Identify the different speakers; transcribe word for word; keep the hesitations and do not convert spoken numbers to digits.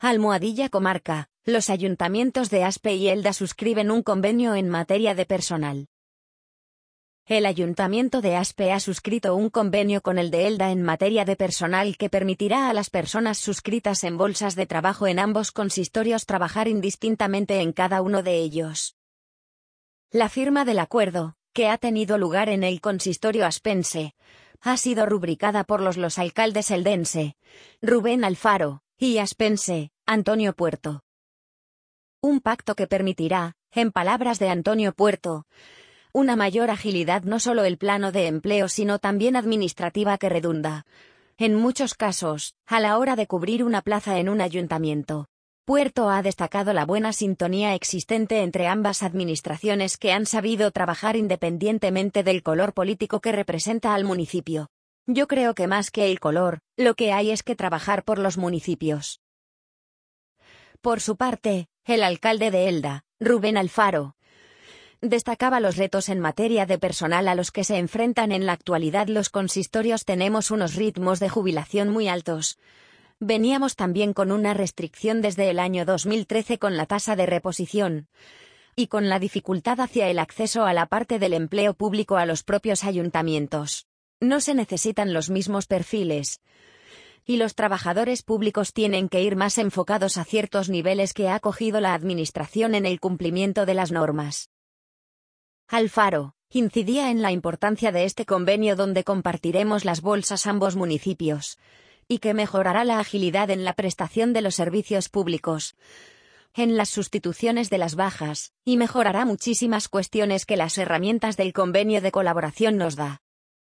Speaker 1: Almohadilla Comarca. Los ayuntamientos de Aspe y Elda suscriben un convenio en materia de personal. El Ayuntamiento de Aspe ha suscrito un convenio con el de Elda en materia de personal que permitirá a las personas suscritas en bolsas de trabajo en ambos consistorios trabajar indistintamente en cada uno de ellos. La firma del acuerdo, que ha tenido lugar en el consistorio aspense, ha sido rubricada por los, los alcaldes eldense, Rubén Alfaro, y aspense, Antonio Puerto. Un pacto que permitirá, en palabras de Antonio Puerto, una mayor agilidad no solo el plano de empleo sino también administrativa que redunda, en muchos casos, a la hora de cubrir una plaza en un ayuntamiento. Puerto ha destacado la buena sintonía existente entre ambas administraciones que han sabido trabajar independientemente del color político que representa al municipio. Yo creo que más que el color, lo que hay es que trabajar por los municipios. Por su parte, el alcalde de Elda, Rubén Alfaro, destacaba los retos en materia de personal a los que se enfrentan en la actualidad los consistorios. Tenemos unos ritmos de jubilación muy altos. Veníamos también con una restricción desde el año dos mil trece con la tasa de reposición y con la dificultad hacia el acceso a la parte del empleo público a los propios ayuntamientos. No se necesitan los mismos perfiles, y los trabajadores públicos tienen que ir más enfocados a ciertos niveles que ha cogido la Administración en el cumplimiento de las normas. Alfaro incidía en la importancia de este convenio donde compartiremos las bolsas ambos municipios, y que mejorará la agilidad en la prestación de los servicios públicos, en las sustituciones de las bajas, y mejorará muchísimas cuestiones que las herramientas del convenio de colaboración nos da.